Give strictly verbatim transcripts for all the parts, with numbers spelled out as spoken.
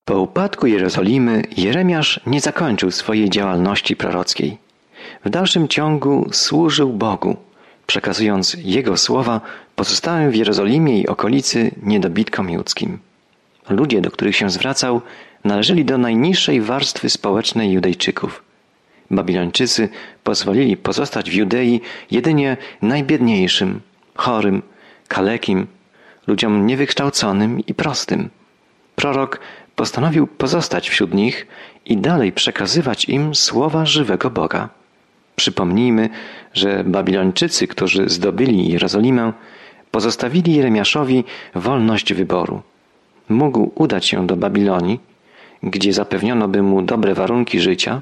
Po upadku Jerozolimy Jeremiasz nie zakończył swojej działalności prorockiej. W dalszym ciągu służył Bogu, przekazując Jego słowa pozostałym w Jerozolimie i okolicy niedobitkom judzkim. Ludzie, do których się zwracał, należeli do najniższej warstwy społecznej Judejczyków. Babilończycy pozwolili pozostać w Judei jedynie najbiedniejszym, chorym, kalekim, ludziom niewykształconym i prostym. Prorok postanowił pozostać wśród nich i dalej przekazywać im słowa żywego Boga. Przypomnijmy, że Babilończycy, którzy zdobyli Jerozolimę, pozostawili Jeremiaszowi wolność wyboru. Mógł udać się do Babilonii, gdzie zapewniono by mu dobre warunki życia.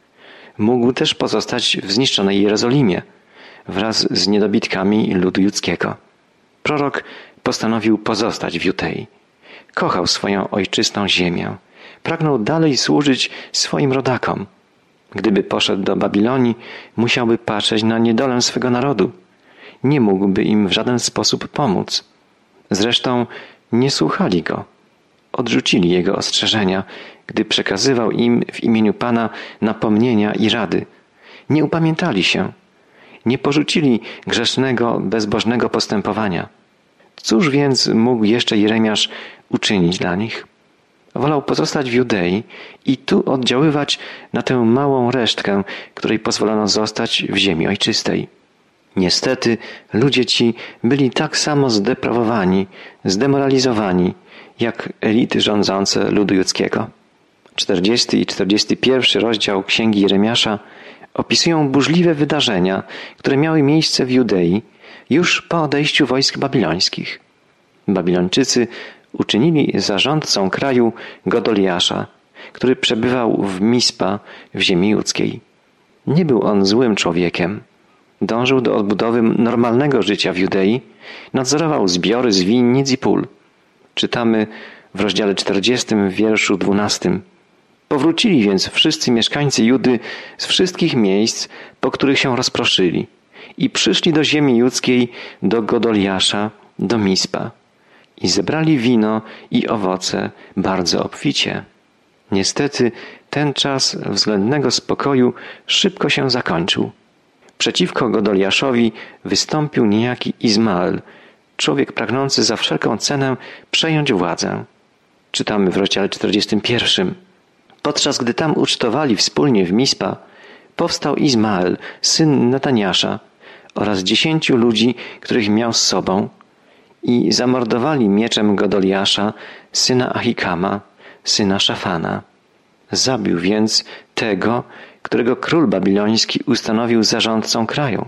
Mógł też pozostać w zniszczonej Jerozolimie wraz z niedobitkami ludu judzkiego. Prorok postanowił pozostać w Judei. Kochał swoją ojczystą ziemię. Pragnął dalej służyć swoim rodakom. Gdyby poszedł do Babilonii, musiałby patrzeć na niedolę swego narodu. Nie mógłby im w żaden sposób pomóc. Zresztą nie słuchali go. Odrzucili jego ostrzeżenia, gdy przekazywał im w imieniu Pana napomnienia i rady. Nie upamiętali się. Nie porzucili grzesznego, bezbożnego postępowania. Cóż więc mógł jeszcze Jeremiasz uczynić dla nich? Wolał pozostać w Judei i tu oddziaływać na tę małą resztkę, której pozwolono zostać w ziemi ojczystej. Niestety ludzie ci byli tak samo zdeprawowani, zdemoralizowani, jak elity rządzące ludu judzkiego. czterdziesty i czterdziesty pierwszy rozdział Księgi Jeremiasza opisują burzliwe wydarzenia, które miały miejsce w Judei już po odejściu wojsk babilońskich. Babilończycy uczynili zarządcą kraju Godoliasza, który przebywał w Mispa w ziemi judzkiej. Nie był on złym człowiekiem. Dążył do odbudowy normalnego życia w Judei, nadzorował zbiory z winnic i pól. Czytamy w rozdziale czterdziestym w wierszu dwunastym. Powrócili więc wszyscy mieszkańcy Judy z wszystkich miejsc, po których się rozproszyli, i przyszli do ziemi judzkiej, do Godoliasza, do Mispa. I zebrali wino i owoce bardzo obficie. Niestety ten czas względnego spokoju szybko się zakończył. Przeciwko Godoliaszowi wystąpił niejaki Izmael, człowiek pragnący za wszelką cenę przejąć władzę. Czytamy w rozdziale czterdziestym pierwszym. Podczas gdy tam ucztowali wspólnie w Mispa, powstał Izmael, syn Netaniasza, oraz dziesięciu ludzi, których miał z sobą, i zamordowali mieczem Godoliasza, syna Ahikama, syna Szafana. Zabił więc tego, którego król babiloński ustanowił zarządcą kraju.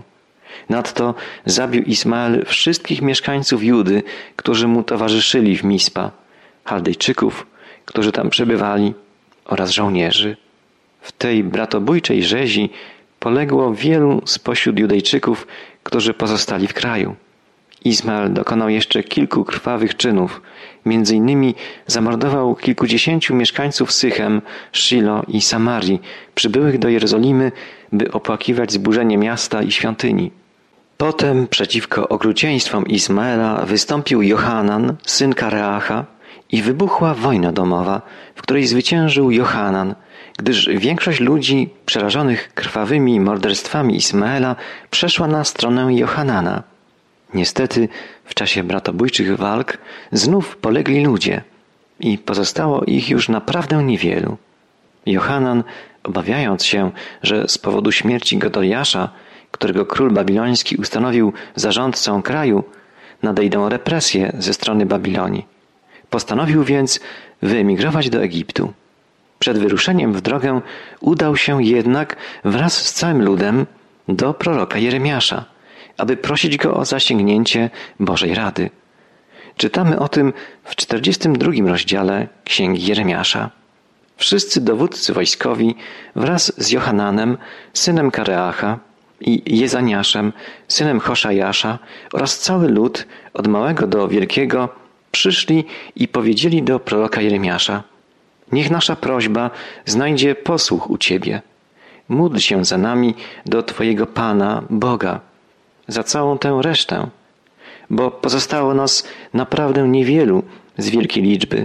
Nadto zabił Izmael wszystkich mieszkańców Judy, którzy mu towarzyszyli w Mispa, Chaldejczyków, którzy tam przebywali, oraz żołnierzy. W tej bratobójczej rzezi poległo wielu spośród Judejczyków, którzy pozostali w kraju. Izmael dokonał jeszcze kilku krwawych czynów. Między innymi zamordował kilkudziesięciu mieszkańców Sychem, Shilo i Samarii, przybyłych do Jerozolimy, by opłakiwać zburzenie miasta i świątyni. Potem przeciwko okrucieństwom Izmaela wystąpił Johanan, syn Kareacha, i wybuchła wojna domowa, w której zwyciężył Johanan, gdyż większość ludzi przerażonych krwawymi morderstwami Izmaela przeszła na stronę Johanana. Niestety w czasie bratobójczych walk znów polegli ludzie i pozostało ich już naprawdę niewielu. Johanan, obawiając się, że z powodu śmierci Godoliasza, którego król babiloński ustanowił zarządcą kraju, nadejdą represje ze strony Babilonii. Postanowił więc wyemigrować do Egiptu. Przed wyruszeniem w drogę udał się jednak wraz z całym ludem do proroka Jeremiasza, aby prosić go o zasięgnięcie Bożej Rady. Czytamy o tym w czterdziestym drugim rozdziale Księgi Jeremiasza. Wszyscy dowódcy wojskowi wraz z Johananem, synem Kareacha, i Jezaniaszem, synem Hoszajasza, oraz cały lud, od małego do wielkiego, przyszli i powiedzieli do proroka Jeremiasza: niech nasza prośba znajdzie posłuch u Ciebie. Módl się za nami do Twojego Pana, Boga, za całą tę resztę, bo pozostało nas naprawdę niewielu z wielkiej liczby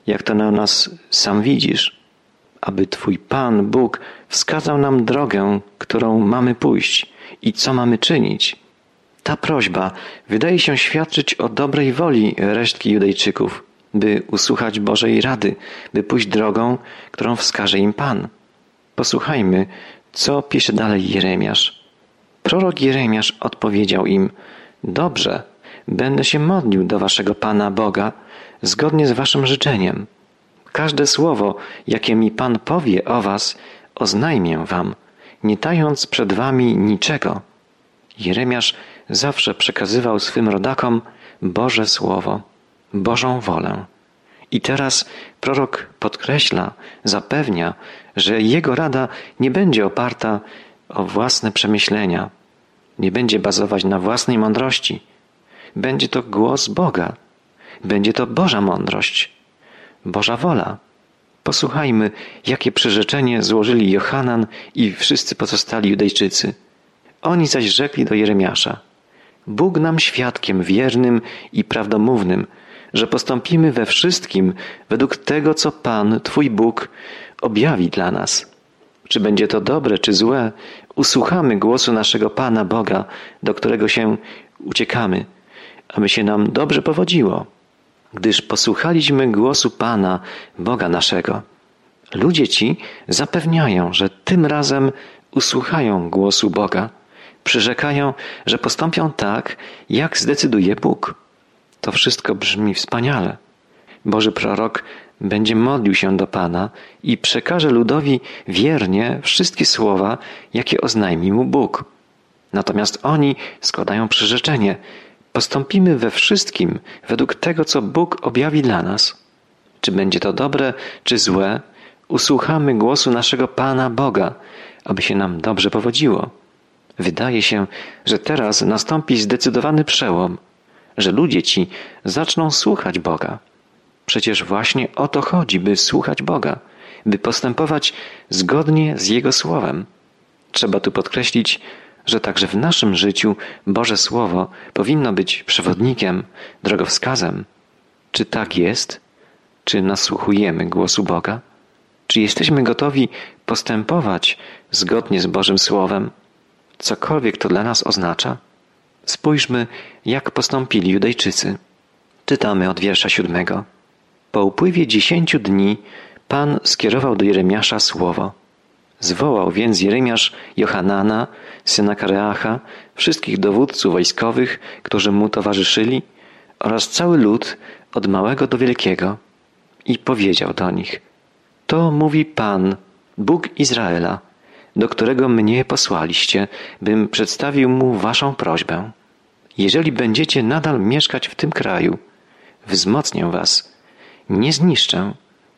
jak to na nas sam widzisz, aby Twój Pan Bóg wskazał nam drogę, którą mamy pójść i co mamy czynić. Ta prośba wydaje się świadczyć o dobrej woli resztki Judejczyków, by usłuchać Bożej rady, by pójść drogą, którą wskaże im Pan. Posłuchajmy, co pisze dalej Jeremiasz. Prorok Jeremiasz odpowiedział im: dobrze, będę się modlił do waszego Pana Boga, zgodnie z waszym życzeniem. Każde słowo, jakie mi Pan powie o was, oznajmię wam, nie tając przed wami niczego. Jeremiasz zawsze przekazywał swym rodakom Boże Słowo, Bożą wolę. I teraz prorok podkreśla, zapewnia, że jego rada nie będzie oparta o własne przemyślenia, nie będzie bazować na własnej mądrości. Będzie to głos Boga, będzie to Boża mądrość, Boża wola. Posłuchajmy, jakie przyrzeczenie złożyli Johanan i wszyscy pozostali Judejczycy. Oni zaś rzekli do Jeremiasza: Bóg nam świadkiem wiernym i prawdomównym, że postąpimy we wszystkim według tego, co Pan, Twój Bóg, objawi dla nas. Czy będzie to dobre, czy złe, usłuchamy głosu naszego Pana Boga, do którego się uciekamy, aby się nam dobrze powodziło. Gdyż posłuchaliśmy głosu Pana, Boga naszego. Ludzie ci zapewniają, że tym razem usłuchają głosu Boga. Przyrzekają, że postąpią tak, jak zdecyduje Bóg. To wszystko brzmi wspaniale. Boży prorok będzie modlił się do Pana i przekaże ludowi wiernie wszystkie słowa, jakie oznajmi mu Bóg. Natomiast oni składają przyrzeczenie: postąpimy we wszystkim według tego, co Bóg objawi dla nas. Czy będzie to dobre, czy złe, usłuchamy głosu naszego Pana Boga, aby się nam dobrze powodziło. Wydaje się, że teraz nastąpi zdecydowany przełom, że ludzie ci zaczną słuchać Boga. Przecież właśnie o to chodzi, by słuchać Boga, by postępować zgodnie z Jego Słowem. Trzeba tu podkreślić, że także w naszym życiu Boże Słowo powinno być przewodnikiem, drogowskazem. Czy tak jest? Czy nasłuchujemy głosu Boga? Czy jesteśmy gotowi postępować zgodnie z Bożym Słowem? Cokolwiek to dla nas oznacza? Spójrzmy, jak postąpili Judejczycy. Czytamy od wiersza siódmego. Po upływie dziesięciu dni Pan skierował do Jeremiasza słowo. Zwołał więc Jeremiasz Johanana, syna Kareacha, wszystkich dowódców wojskowych, którzy mu towarzyszyli, oraz cały lud, od małego do wielkiego, i powiedział do nich: To mówi Pan, Bóg Izraela, do którego mnie posłaliście, bym przedstawił mu waszą prośbę. Jeżeli będziecie nadal mieszkać w tym kraju, wzmocnię was, nie zniszczę,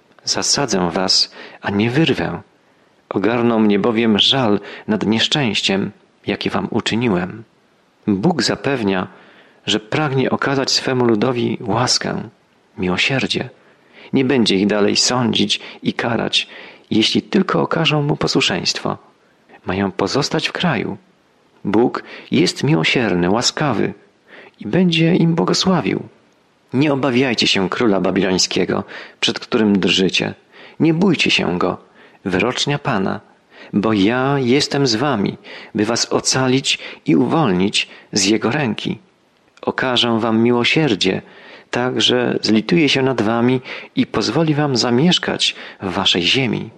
zasadzę was, a nie wyrwę. Ogarnął mnie bowiem żal nad nieszczęściem, jakie wam uczyniłem. Bóg zapewnia, że pragnie okazać swemu ludowi łaskę, miłosierdzie. Nie będzie ich dalej sądzić i karać, jeśli tylko okażą mu posłuszeństwo. Mają pozostać w kraju. Bóg jest miłosierny, łaskawy i będzie im błogosławił. Nie obawiajcie się króla babilońskiego, przed którym drżycie. Nie bójcie się go, wyrocznia Pana, bo ja jestem z wami, by was ocalić i uwolnić z jego ręki. Okażę wam miłosierdzie, tak że zlituje się nad wami i pozwoli wam zamieszkać w waszej ziemi.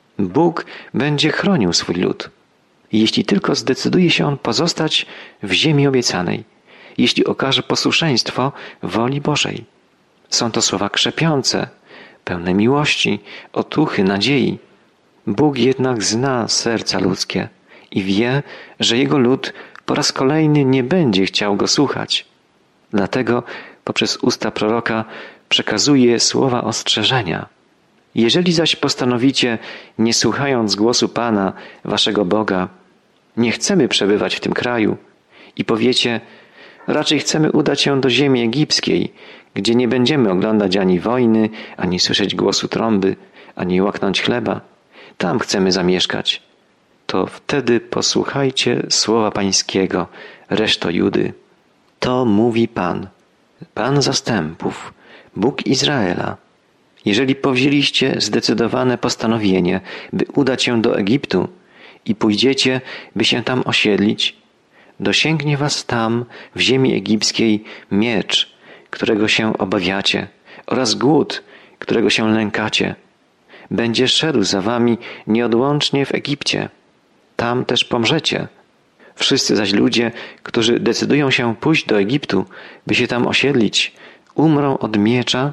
Bóg będzie chronił swój lud, jeśli tylko zdecyduje się on pozostać w ziemi obiecanej, jeśli okaże posłuszeństwo woli Bożej. Są to słowa krzepiące, pełne miłości, otuchy, nadziei. Bóg jednak zna serca ludzkie i wie, że Jego lud po raz kolejny nie będzie chciał Go słuchać. Dlatego poprzez usta proroka przekazuje słowa ostrzeżenia. Jeżeli zaś postanowicie, nie słuchając głosu Pana, waszego Boga, nie chcemy przebywać w tym kraju i powiecie: raczej chcemy udać się do ziemi egipskiej, gdzie nie będziemy oglądać ani wojny, ani słyszeć głosu trąby, ani łaknąć chleba. Tam chcemy zamieszkać. To wtedy posłuchajcie słowa Pańskiego, reszto Judy. To mówi Pan, Pan zastępów, Bóg Izraela. Jeżeli powzięliście zdecydowane postanowienie, by udać się do Egiptu i pójdziecie, by się tam osiedlić, dosięgnie was tam, w ziemi egipskiej, miecz, którego się obawiacie, oraz głód, którego się lękacie. Będzie szedł za wami nieodłącznie w Egipcie. Tam też pomrzecie. Wszyscy zaś ludzie, którzy decydują się pójść do Egiptu, by się tam osiedlić, umrą od miecza,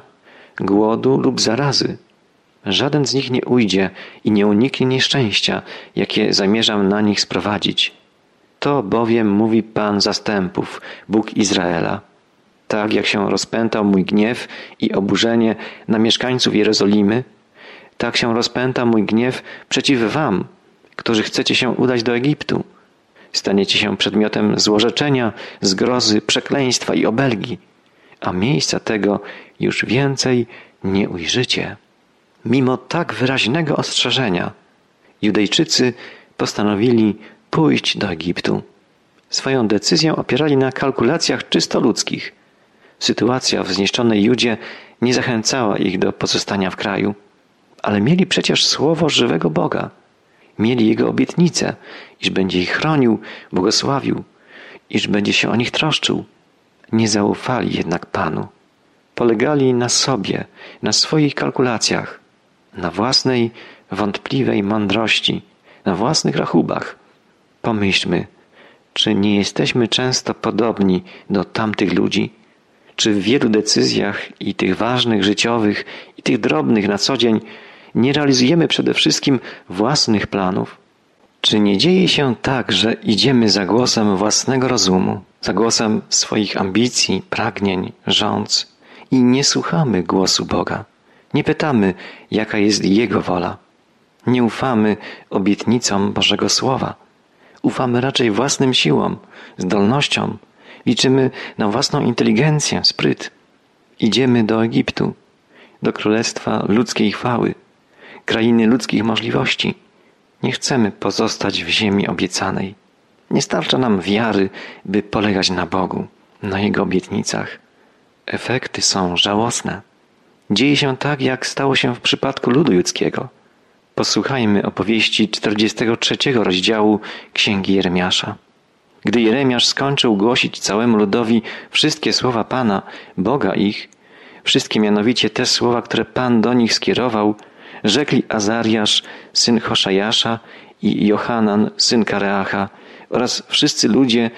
głodu lub zarazy. Żaden z nich nie ujdzie i nie uniknie nieszczęścia, jakie zamierzam na nich sprowadzić. To bowiem mówi Pan zastępów, Bóg Izraela. Tak jak się rozpętał mój gniew i oburzenie na mieszkańców Jerozolimy, tak się rozpęta mój gniew przeciw wam, którzy chcecie się udać do Egiptu. Staniecie się przedmiotem złorzeczenia, zgrozy, przekleństwa i obelgi, a miejsca tego już więcej nie ujrzycie. Mimo tak wyraźnego ostrzeżenia, Judejczycy postanowili pójść do Egiptu. Swoją decyzję opierali na kalkulacjach czysto ludzkich. Sytuacja w zniszczonej Judzie nie zachęcała ich do pozostania w kraju, ale mieli przecież słowo żywego Boga. Mieli Jego obietnicę, iż będzie ich chronił, błogosławił, iż będzie się o nich troszczył. Nie zaufali jednak Panu. Polegali na sobie, na swoich kalkulacjach, na własnej wątpliwej mądrości, na własnych rachubach. Pomyślmy, czy nie jesteśmy często podobni do tamtych ludzi? Czy w wielu decyzjach i tych ważnych, życiowych, i tych drobnych na co dzień nie realizujemy przede wszystkim własnych planów? Czy nie dzieje się tak, że idziemy za głosem własnego rozumu, za głosem swoich ambicji, pragnień, rządz i nie słuchamy głosu Boga? Nie pytamy, jaka jest Jego wola. Nie ufamy obietnicom Bożego Słowa. Ufamy raczej własnym siłom, zdolnościom. Liczymy na własną inteligencję, spryt. Idziemy do Egiptu, do królestwa ludzkiej chwały, krainy ludzkich możliwości. Nie chcemy pozostać w ziemi obiecanej. Nie starcza nam wiary, by polegać na Bogu, na Jego obietnicach. Efekty są żałosne. Dzieje się tak, jak stało się w przypadku ludu judzkiego. Posłuchajmy opowieści czterdziestego trzeciego rozdziału Księgi Jeremiasza. Gdy Jeremiasz skończył głosić całemu ludowi wszystkie słowa Pana, Boga ich, wszystkie mianowicie te słowa, które Pan do nich skierował, rzekli Azariasz, syn Hoszajasza i Johanan, syn Kareacha oraz wszyscy ludzie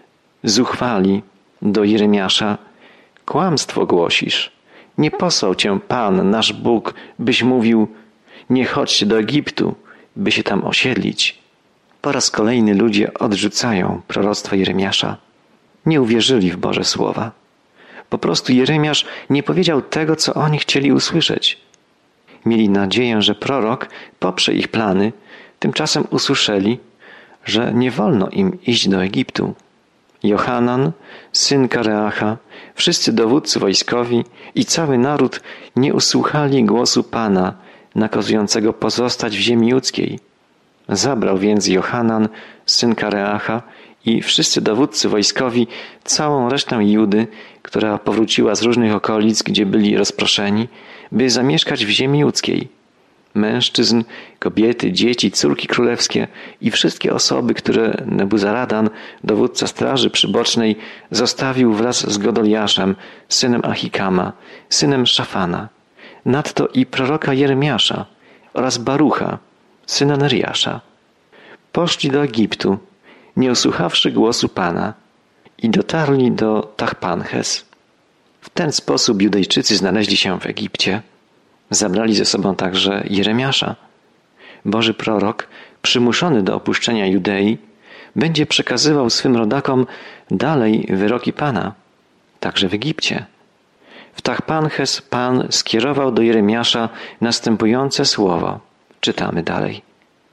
zuchwali do Jeremiasza: kłamstwo głosisz. Nie posłał cię Pan, nasz Bóg, byś mówił: nie chodźcie do Egiptu, by się tam osiedlić. Po raz kolejny ludzie odrzucają proroctwo Jeremiasza. Nie uwierzyli w Boże słowa. Po prostu Jeremiasz nie powiedział tego, co oni chcieli usłyszeć. Mieli nadzieję, że prorok poprze ich plany, tymczasem usłyszeli, że nie wolno im iść do Egiptu. Johanan, syn Kareacha, wszyscy dowódcy wojskowi i cały naród nie usłuchali głosu Pana, nakazującego pozostać w ziemi judzkiej. Zabrał więc Johanan, syn Kareacha i wszyscy dowódcy wojskowi całą resztę Judy, która powróciła z różnych okolic, gdzie byli rozproszeni, by zamieszkać w ziemi judzkiej. Mężczyzn, kobiety, dzieci, córki królewskie i wszystkie osoby, które Nebuzaradan, dowódca straży przybocznej, zostawił wraz z Godoliaszem, synem Achikama, synem Szafana. Nadto i proroka Jeremiasza oraz Barucha, syna Neriasza. Poszli do Egiptu, nie usłuchawszy głosu Pana, i dotarli do Tachpanches. W ten sposób Judejczycy znaleźli się w Egipcie. Zabrali ze sobą także Jeremiasza. Boży prorok, przymuszony do opuszczenia Judei, będzie przekazywał swym rodakom dalej wyroki Pana, także w Egipcie. W Tachpanches Pan skierował do Jeremiasza następujące słowo. Czytamy dalej.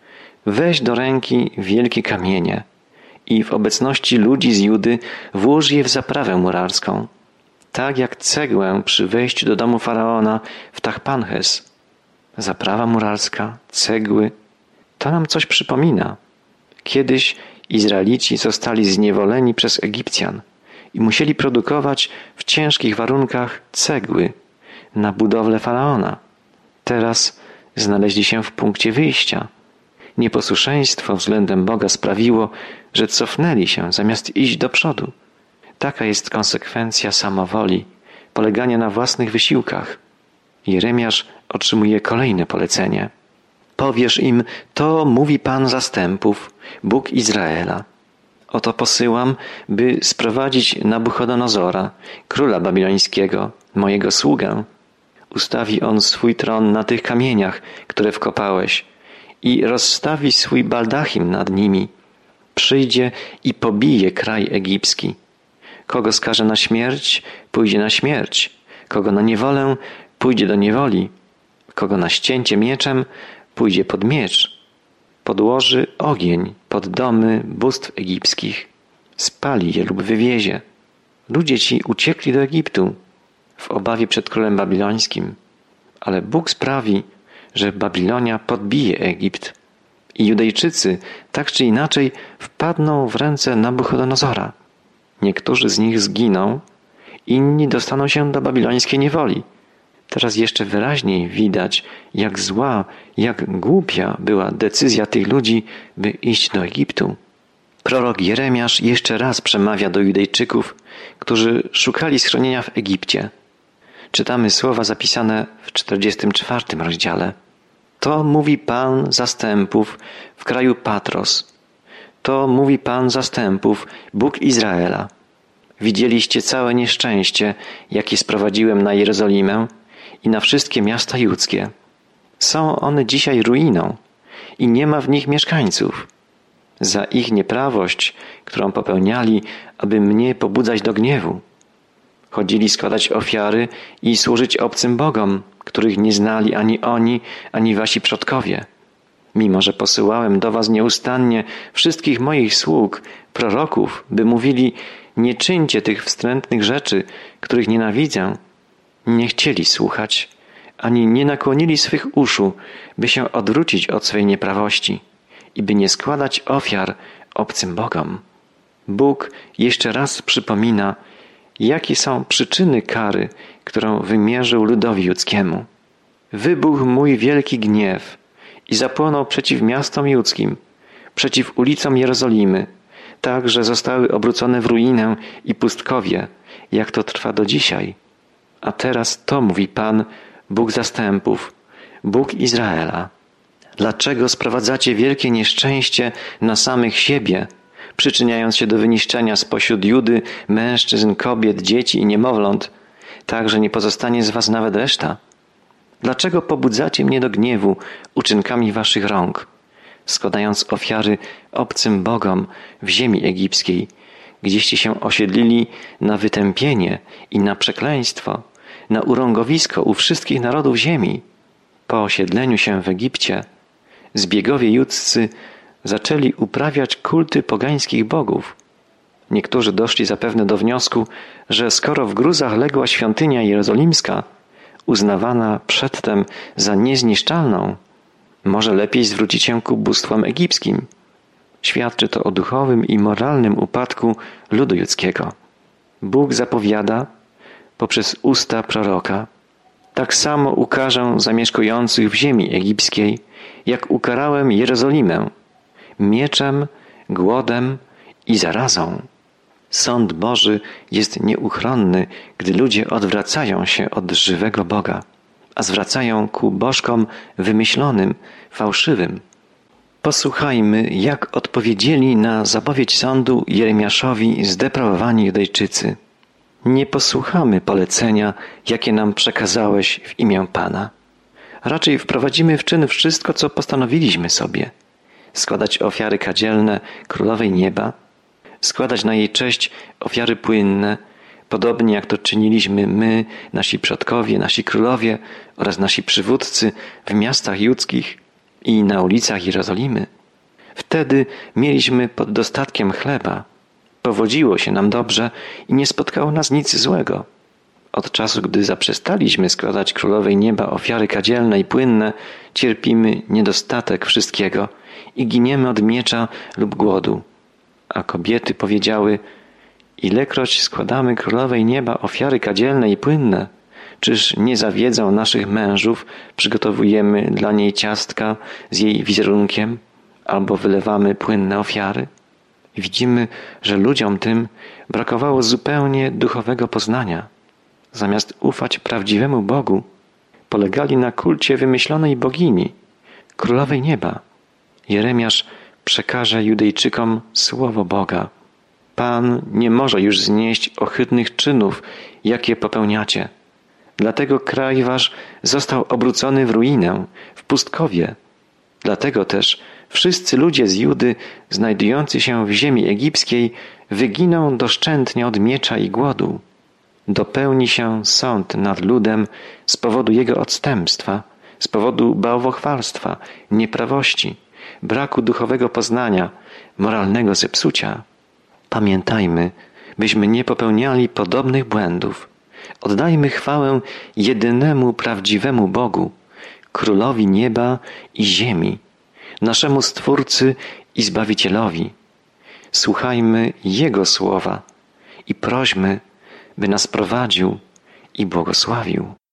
Weź do ręki wielkie kamienie i w obecności ludzi z Judy włóż je w zaprawę murarską, tak jak cegłę przy wejściu do domu Faraona w Tachpanches. Zaprawa murarska, cegły, to nam coś przypomina. Kiedyś Izraelici zostali zniewoleni przez Egipcjan i musieli produkować w ciężkich warunkach cegły na budowlę Faraona. Teraz znaleźli się w punkcie wyjścia. Nieposłuszeństwo względem Boga sprawiło, że cofnęli się zamiast iść do przodu. Taka jest konsekwencja samowoli, polegania na własnych wysiłkach. Jeremiasz otrzymuje kolejne polecenie. Powiesz im, to mówi Pan zastępów, Bóg Izraela. Oto posyłam, by sprowadzić Nabuchodonozora, króla babilońskiego, mojego sługę. Ustawi on swój tron na tych kamieniach, które wkopałeś, i rozstawi swój baldachim nad nimi. Przyjdzie i pobije kraj egipski. Kogo skaże na śmierć, pójdzie na śmierć. Kogo na niewolę, pójdzie do niewoli. Kogo na ścięcie mieczem, pójdzie pod miecz. Podłoży ogień pod domy bóstw egipskich. Spali je lub wywiezie. Ludzie ci uciekli do Egiptu w obawie przed królem babilońskim. Ale Bóg sprawi, że Babilonia podbije Egipt i Judejczycy tak czy inaczej wpadną w ręce Nabuchodonozora. Niektórzy z nich zginą, inni dostaną się do babilońskiej niewoli. Teraz jeszcze wyraźniej widać, jak zła, jak głupia była decyzja tych ludzi, by iść do Egiptu. Prorok Jeremiasz jeszcze raz przemawia do Judejczyków, którzy szukali schronienia w Egipcie. Czytamy słowa zapisane w czterdziestym czwartym rozdziale. To mówi Pan zastępów w kraju Patros. To mówi Pan zastępów, Bóg Izraela. Widzieliście całe nieszczęście, jakie sprowadziłem na Jerozolimę i na wszystkie miasta judzkie. Są one dzisiaj ruiną i nie ma w nich mieszkańców. Za ich nieprawość, którą popełniali, aby mnie pobudzać do gniewu. Chodzili składać ofiary i służyć obcym bogom, których nie znali ani oni, ani wasi przodkowie. Mimo że posyłałem do was nieustannie wszystkich moich sług, proroków, by mówili, nie czyńcie tych wstrętnych rzeczy, których nienawidzę, nie chcieli słuchać, ani nie nakłonili swych uszu, by się odwrócić od swej nieprawości i by nie składać ofiar obcym bogom. Bóg jeszcze raz przypomina, jakie są przyczyny kary, którą wymierzył ludowi judzkiemu. Wybuchł mój wielki gniew i zapłonął przeciw miastom judzkim, przeciw ulicom Jerozolimy, tak, że zostały obrócone w ruinę i pustkowie, jak to trwa do dzisiaj. A teraz to mówi Pan, Bóg zastępów, Bóg Izraela. Dlaczego sprowadzacie wielkie nieszczęście na samych siebie, przyczyniając się do wyniszczenia spośród Judy mężczyzn, kobiet, dzieci i niemowląt, tak, że nie pozostanie z was nawet reszta? Dlaczego pobudzacie mnie do gniewu uczynkami waszych rąk, składając ofiary obcym bogom w ziemi egipskiej, gdzieście się osiedlili na wytępienie i na przekleństwo, na urągowisko u wszystkich narodów ziemi? Po osiedleniu się w Egipcie zbiegowie judzcy zaczęli uprawiać kulty pogańskich bogów. Niektórzy doszli zapewne do wniosku, że skoro w gruzach legła świątynia jerozolimska, uznawana przedtem za niezniszczalną, może lepiej zwrócić się ku bóstwom egipskim. Świadczy to o duchowym i moralnym upadku ludu judzkiego. Bóg zapowiada poprzez usta proroka: tak samo ukarzę zamieszkujących w ziemi egipskiej, jak ukarałem Jerozolimę, mieczem, głodem i zarazą. Sąd Boży jest nieuchronny, gdy ludzie odwracają się od żywego Boga, a zwracają ku bożkom wymyślonym, fałszywym. Posłuchajmy, jak odpowiedzieli na zapowiedź sądu Jeremiaszowi zdeprawowani Judejczycy. Nie posłuchamy polecenia, jakie nam przekazałeś w imię Pana. Raczej wprowadzimy w czyn wszystko, co postanowiliśmy sobie. Składać ofiary kadzielne Królowej Nieba, składać na jej cześć ofiary płynne, podobnie jak to czyniliśmy my, nasi przodkowie, nasi królowie oraz nasi przywódcy w miastach judzkich i na ulicach Jerozolimy. Wtedy mieliśmy pod dostatkiem chleba. Powodziło się nam dobrze i nie spotkało nas nic złego. Od czasu, gdy zaprzestaliśmy składać Królowej Nieba ofiary kadzielne i płynne, cierpimy niedostatek wszystkiego i giniemy od miecza lub głodu. A kobiety powiedziały: ilekroć składamy Królowej Nieba ofiary kadzielne i płynne, Czyż nie za wiedzą naszych mężów przygotowujemy dla niej ciastka z jej wizerunkiem albo wylewamy płynne ofiary? Widzimy, że ludziom tym brakowało zupełnie duchowego poznania. Zamiast ufać prawdziwemu Bogu, polegali na kulcie wymyślonej bogini, królowej nieba. Jeremiasz przekaże Judejczykom słowo Boga. Pan nie może już znieść ohydnych czynów, jakie popełniacie. Dlatego kraj wasz został obrócony w ruinę, w pustkowie. Dlatego też wszyscy ludzie z Judy, znajdujący się w ziemi egipskiej, wyginą doszczętnie od miecza i głodu. Dopełni się sąd nad ludem z powodu jego odstępstwa, z powodu bałwochwalstwa, nieprawości, braku duchowego poznania, moralnego zepsucia. Pamiętajmy, byśmy nie popełniali podobnych błędów. Oddajmy chwałę jedynemu prawdziwemu Bogu, Królowi nieba i ziemi, naszemu Stwórcy i Zbawicielowi. Słuchajmy Jego słowa i prośmy, by nas prowadził i błogosławił.